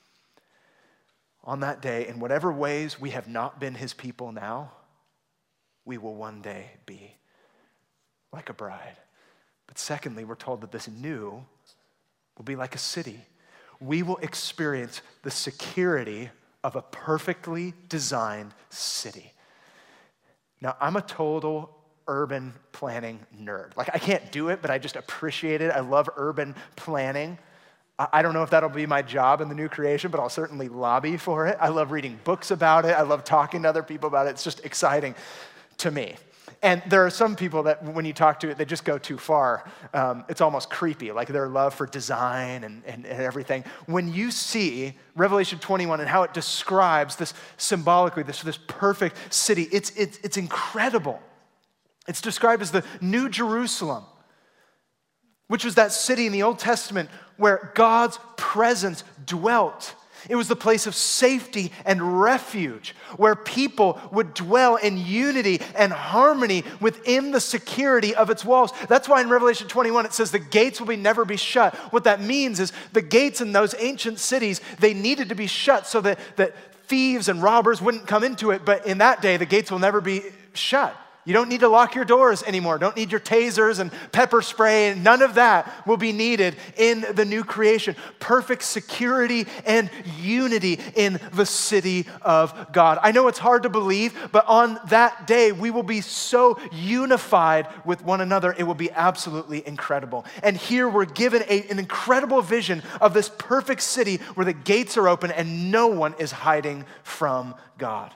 On that day, in whatever ways we have not been his people now, we will one day be like a bride. But secondly, we're told that this new will be like a city. We will experience the security of a perfectly designed city. Now, I'm a total urban planning nerd. Like, I can't do it, but I just appreciate it. I love urban planning. I don't know if that'll be my job in the new creation, but I'll certainly lobby for it. I love reading books about it. I love talking to other people about it. It's just exciting to me. And there are some people that when you talk to it, they just go too far. Um, it's almost creepy, like their love for design and, and, and everything. When you see Revelation twenty-one and how it describes this symbolically, this, this perfect city, it's, it's, it's incredible. It's described as the New Jerusalem, which was that city in the Old Testament where God's presence dwelt. It was the place of safety and refuge, where people would dwell in unity and harmony within the security of its walls. That's why in Revelation twenty-one it says the gates will be never be shut. What that means is the gates in those ancient cities, they needed to be shut so that, that thieves and robbers wouldn't come into it. But in that day, the gates will never be shut. You don't need to lock your doors anymore. Don't need your tasers and pepper spray. None of that will be needed in the new creation. Perfect security and unity in the city of God. I know it's hard to believe, but on that day, we will be so unified with one another. It will be absolutely incredible. And here we're given a, an incredible vision of this perfect city where the gates are open and no one is hiding from God.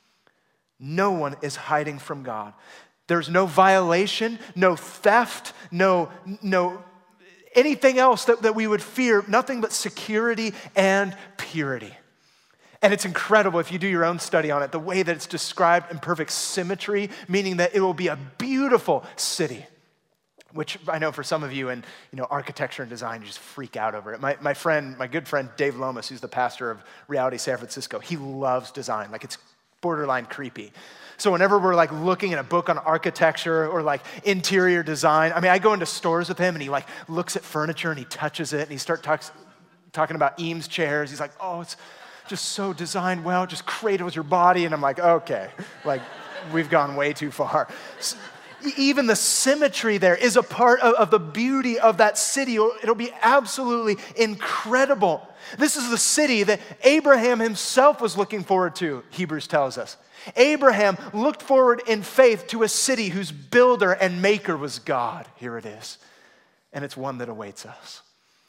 No one is hiding from God. There's no violation, no theft, no, no anything else that, that we would fear, nothing but security and purity. And it's incredible if you do your own study on it, the way that it's described in perfect symmetry, meaning that it will be a beautiful city, which I know for some of you in you know, architecture and design, you just freak out over it. My, my friend, my good friend Dave Lomas, who's the pastor of Reality San Francisco, he loves design. Like it's borderline creepy. So whenever we're like looking at a book on architecture or like interior design, I mean, I go into stores with him and he like looks at furniture and he touches it and he starts talks, talking about Eames chairs. He's like, oh, it's just so designed well, it just cradles your body. And I'm like, okay, like we've gone way too far. So, even the symmetry there is a part of, of the beauty of that city. It'll be absolutely incredible. This is the city that Abraham himself was looking forward to, Hebrews tells us. Abraham looked forward in faith to a city whose builder and maker was God. Here it is. And it's one that awaits us.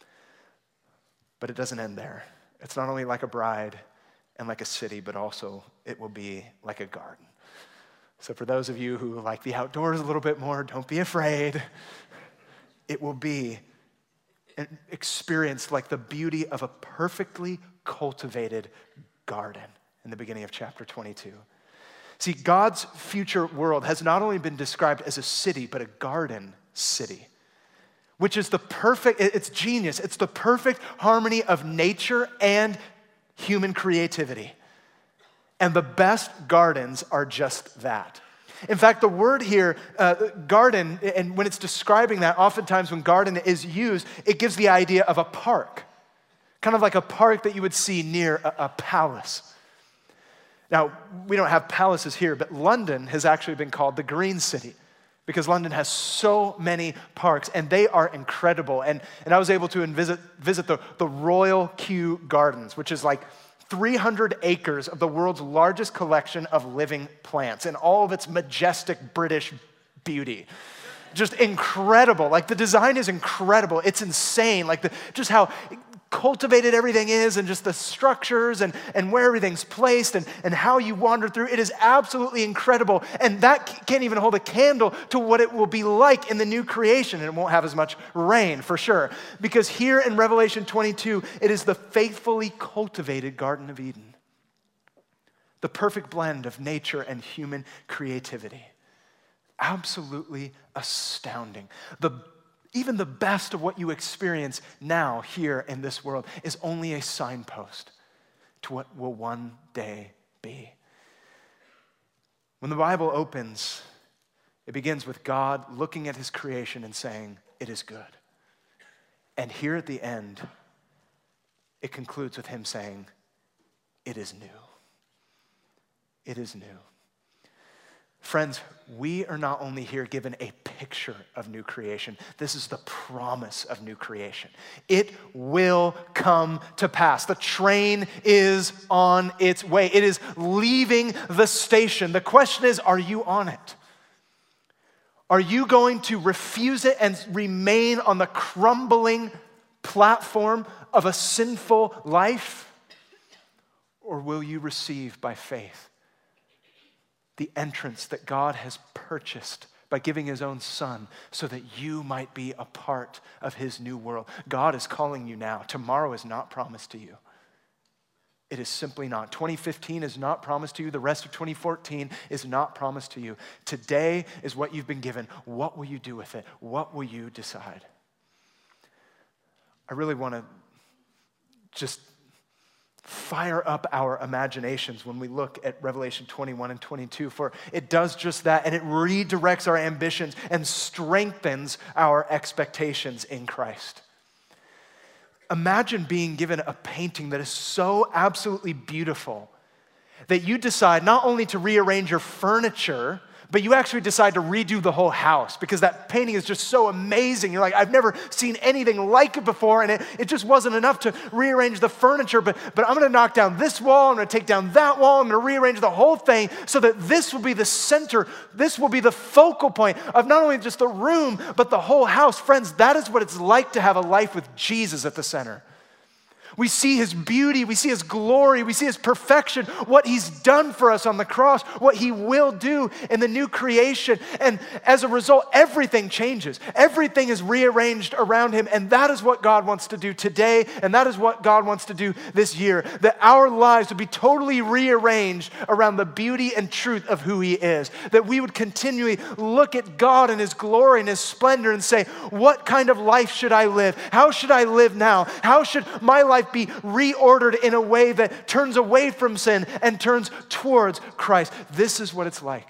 But it doesn't end there. It's not only like a bride and like a city, but also it will be like a garden. So for those of you who like the outdoors a little bit more, don't be afraid. It will be an experience like the beauty of a perfectly cultivated garden in the beginning of chapter twenty-two. See, God's future world has not only been described as a city, but a garden city, which is the perfect, it's genius. It's the perfect harmony of nature and human creativity. And the best gardens are just that. In fact, the word here, uh, garden, and when it's describing that, oftentimes when garden is used, it gives the idea of a park, kind of like a park that you would see near a, a palace. Now, we don't have palaces here, but London has actually been called the Green City because London has so many parks, and they are incredible. And, and I was able to visit, visit the, the Royal Kew Gardens, which is like three hundred acres of the world's largest collection of living plants in all of its majestic British beauty. Just incredible. Like, the design is incredible. It's insane. Like, the, just how cultivated everything is, and just the structures and, and where everything's placed, and, and how you wander through. It is absolutely incredible. And that can't even hold a candle to what it will be like in the new creation. And it won't have as much rain, for sure. Because here in Revelation twenty-two, it is the faithfully cultivated Garden of Eden. The perfect blend of nature and human creativity. Absolutely astounding. The Even the best of what you experience now here in this world is only a signpost to what will one day be. When the Bible opens, it begins with God looking at his creation and saying, "It is good." And here at the end, it concludes with him saying, "It is new." It is new. Friends, we are not only here given a picture of new creation, this is the promise of new creation. It will come to pass. The train is on its way. It is leaving the station. The question is, are you on it? Are you going to refuse it and remain on the crumbling platform of a sinful life? Or will you receive by faith the entrance that God has purchased by giving his own son so that you might be a part of his new world? God is calling you now. Tomorrow is not promised to you. It is simply not. twenty fifteen is not promised to you. The rest of twenty fourteen is not promised to you. Today is what you've been given. What will you do with it? What will you decide? I really want to just fire up our imaginations when we look at Revelation twenty-one and twenty-two, for it does just that, and it redirects our ambitions and strengthens our expectations in Christ. Imagine being given a painting that is so absolutely beautiful that you decide not only to rearrange your furniture, but you actually decide to redo the whole house because that painting is just so amazing. You're like, I've never seen anything like it before, and it, it just wasn't enough to rearrange the furniture, but, but I'm gonna knock down this wall, I'm gonna take down that wall, I'm gonna rearrange the whole thing so that this will be the center, this will be the focal point of not only just the room, but the whole house. Friends, that is what it's like to have a life with Jesus at the center. We see his beauty, we see his glory, we see his perfection, what he's done for us on the cross, what he will do in the new creation. And as a result, everything changes. Everything is rearranged around him. And that is what God wants to do today. And that is what God wants to do this year. That our lives would be totally rearranged around the beauty and truth of who he is. That we would continually look at God and his glory and his splendor and say, what kind of life should I live? How should I live now? How should my life be reordered in a way that turns away from sin and turns towards Christ? This is what it's like.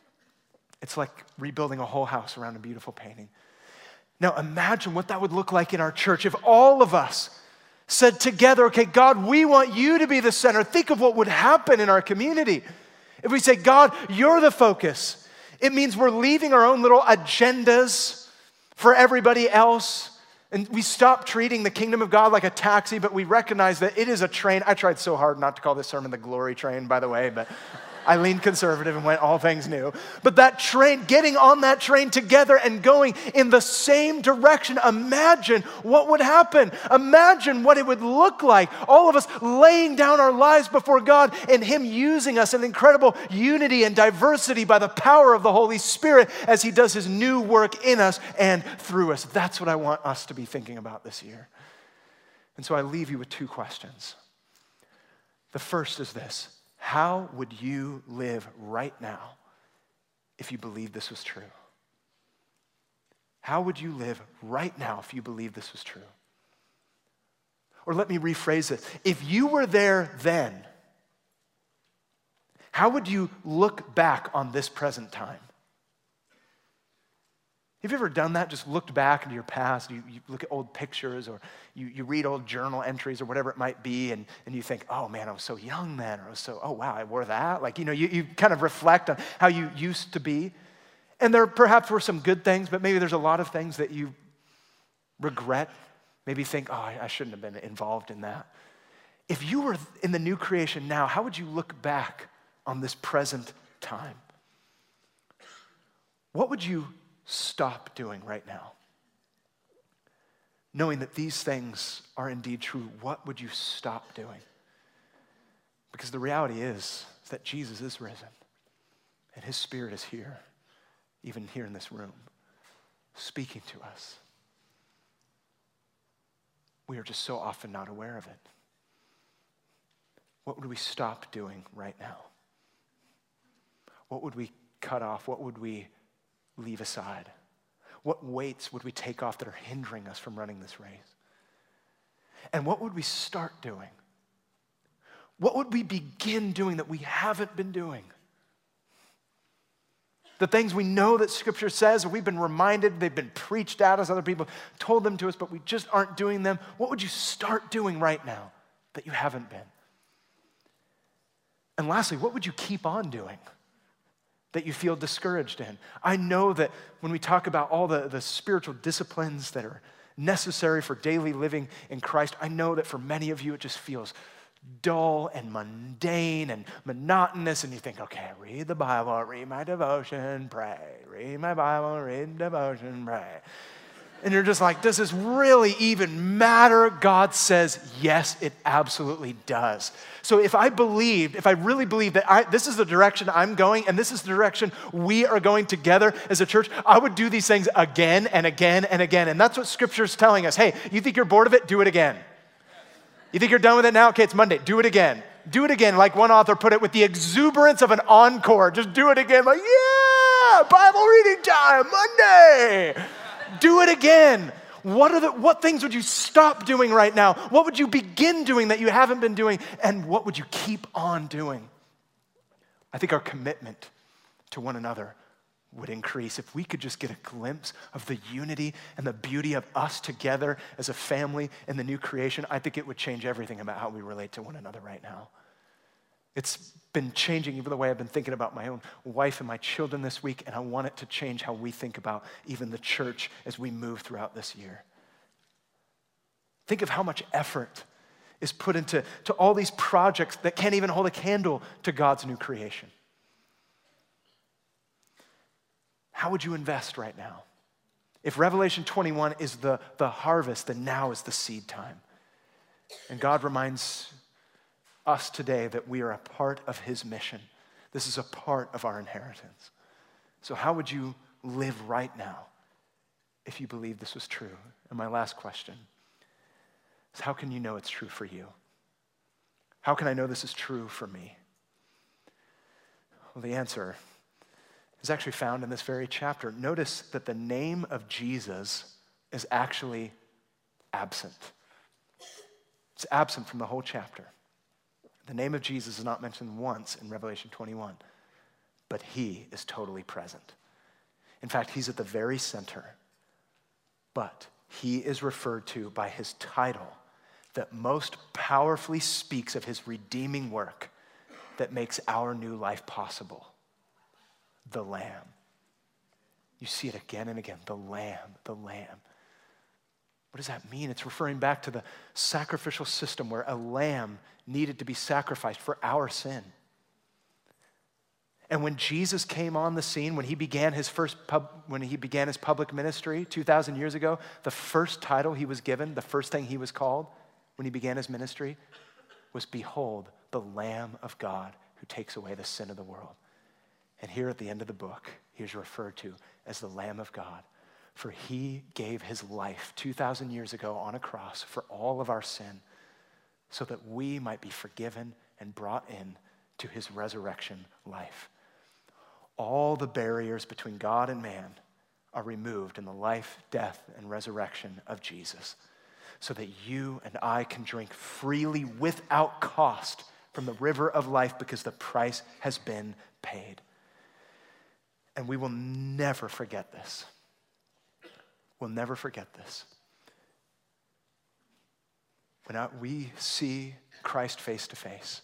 It's like rebuilding a whole house around a beautiful painting. Now imagine what that would look like in our church if all of us said together, okay, God, we want you to be the center. Think of what would happen in our community. If we say, God, you're the focus, it means we're leaving our own little agendas for everybody else. And we stop treating the kingdom of God like a taxi, but we recognize that it is a train. I tried so hard not to call this sermon the glory train, by the way, but I leaned conservative and went all things new. But that train, getting on that train together and going in the same direction, imagine what would happen. Imagine what it would look like. All of us laying down our lives before God and him using us in incredible unity and diversity by the power of the Holy Spirit as he does his new work in us and through us. That's what I want us to be thinking about this year. And so I leave you with two questions. The first is this: How would you live right now if you believed this was true? How would you live right now if you believed this was true? Or let me rephrase it. If you were there then, how would you look back on this present time? Have you ever done that? Just looked back into your past, you, you look at old pictures or you, you read old journal entries or whatever it might be, and, and you think, oh man, I was so young then, or I was so, oh wow, I wore that. Like, you know, you, you kind of reflect on how you used to be. And there perhaps were some good things, but maybe there's a lot of things that you regret, maybe think, oh, I, I shouldn't have been involved in that. If you were in the new creation now, how would you look back on this present time? What would you stop doing right now? Knowing that these things are indeed true, what would you stop doing? Because the reality is that Jesus is risen and his Spirit is here, even here in this room, speaking to us. We are just so often not aware of it. What would we stop doing right now? What would we cut off? What would we leave aside? What weights would we take off that are hindering us from running this race? And what would we start doing? What would we begin doing that we haven't been doing? The things we know that Scripture says, or we've been reminded, they've been preached at us, other people told them to us, but we just aren't doing them. What would you start doing right now that you haven't been? And lastly, what would you keep on doing that you feel discouraged in? I know that when we talk about all the, the spiritual disciplines that are necessary for daily living in Christ, I know that for many of you it just feels dull and mundane and monotonous, and you think, okay, read the Bible, read my devotion, pray. Read my Bible, read devotion, pray. And you're just like, does this really even matter? God says, yes, it absolutely does. So if I believed, if I really believed that I, this is the direction I'm going and this is the direction we are going together as a church, I would do these things again and again and again. And that's what Scripture's telling us. Hey, you think you're bored of it? Do it again. You think you're done with it now? Okay, it's Monday. Do it again. Do it again, like one author put it, with the exuberance of an encore. Just do it again, like, yeah, Bible reading time, Monday. Do it again. What are the what things would you stop doing right now? What would you begin doing that you haven't been doing? And what would you keep on doing? I think our commitment to one another would increase if we could just get a glimpse of the unity and the beauty of us together as a family in the new creation. I think it would change everything about how we relate to one another right now. It's been changing even the way I've been thinking about my own wife and my children this week, and I want it to change how we think about even the church as we move throughout this year. Think of how much effort is put into to all these projects that can't even hold a candle to God's new creation. How would you invest right now? If Revelation twenty-one is the, the harvest, then now is the seed time. And God reminds us today that we are a part of his mission. This is a part of our inheritance. So how would you live right now if you believe this was true? And my last question is, how can you know it's true for you? How can I know this is true for me? Well, the answer is actually found in this very chapter. Notice that the name of Jesus is actually absent. It's absent from the whole chapter. The name of Jesus is not mentioned once in Revelation twenty-one, but he is totally present. In fact, he's at the very center, but he is referred to by his title that most powerfully speaks of his redeeming work that makes our new life possible. The Lamb. You see it again and again, the Lamb, the Lamb. What does that mean? It's referring back to the sacrificial system where a lamb needed to be sacrificed for our sin. And when Jesus came on the scene, when he began his first pub, when he began his public ministry two thousand years ago, the first title he was given, the first thing he was called when he began his ministry was, "Behold, the Lamb of God who takes away the sin of the world." And here at the end of the book, he is referred to as the Lamb of God. For he gave his life two thousand years ago on a cross for all of our sin so that we might be forgiven and brought in to his resurrection life. All the barriers between God and man are removed in the life, death, and resurrection of Jesus, so that you and I can drink freely without cost from the river of life because the price has been paid. And we will never forget this. We'll never forget this. When we see Christ face to face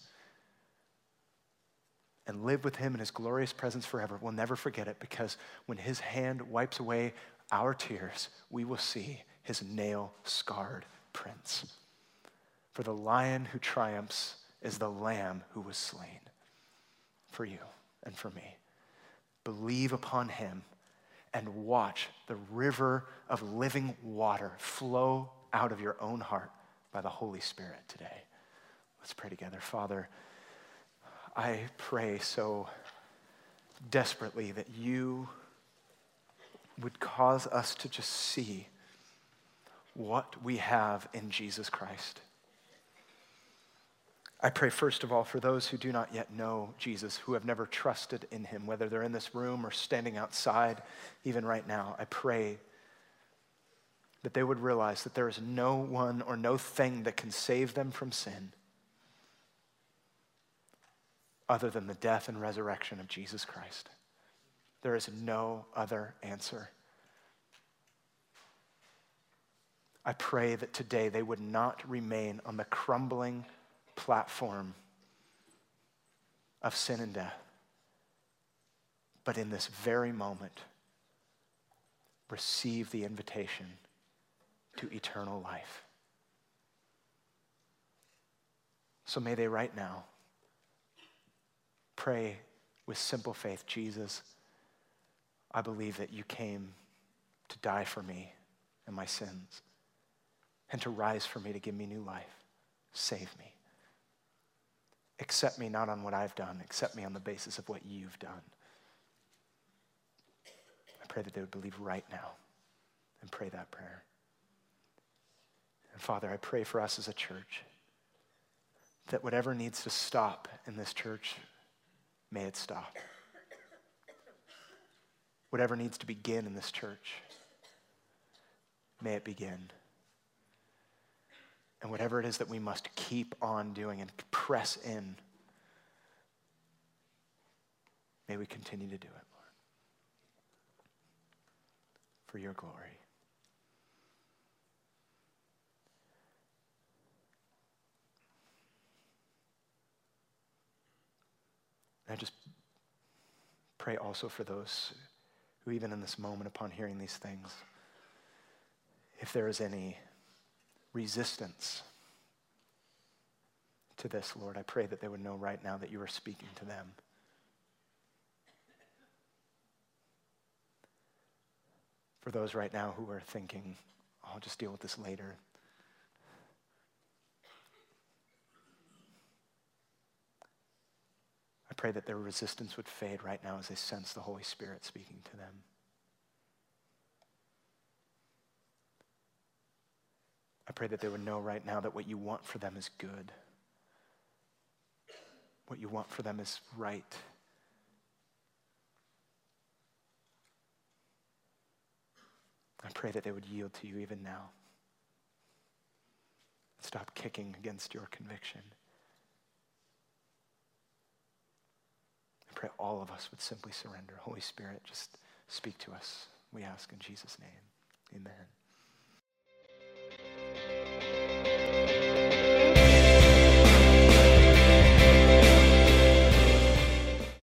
and live with him in his glorious presence forever, we'll never forget it, because when his hand wipes away our tears, we will see his nail-scarred prints. For the lion who triumphs is the lamb who was slain for you and for me. Believe upon him and watch the river of living water flow out of your own heart by the Holy Spirit today. Let's pray together. Father, I pray so desperately that you would cause us to just see what we have in Jesus Christ. I pray first of all for those who do not yet know Jesus, who have never trusted in him, whether they're in this room or standing outside, even right now. I pray that they would realize that there is no one or no thing that can save them from sin other than the death and resurrection of Jesus Christ. There is no other answer. I pray that today they would not remain on the crumbling platform of sin and death, but in this very moment, receive the invitation to eternal life. So may they right now pray with simple faith, Jesus, I believe that you came to die for me and my sins, and to rise for me to give me new life. Save me. Accept me not on what I've done, accept me on the basis of what you've done. I pray that they would believe right now and pray that prayer. And Father, I pray for us as a church that whatever needs to stop in this church, may it stop. Whatever needs to begin in this church, may it begin. And whatever it is that we must keep on doing and press in, may we continue to do it, Lord, for your glory. And I just pray also for those who, even in this moment, upon hearing these things, if there is any resistance to this, Lord, I pray that they would know right now that you are speaking to them. For those right now who are thinking, I'll just deal with this later, I pray that their resistance would fade right now as they sense the Holy Spirit speaking to them. I pray that they would know right now that what you want for them is good. What you want for them is right. I pray that they would yield to you even now. Stop kicking against your conviction. I pray all of us would simply surrender. Holy Spirit, just speak to us. We ask in Jesus' name. Amen.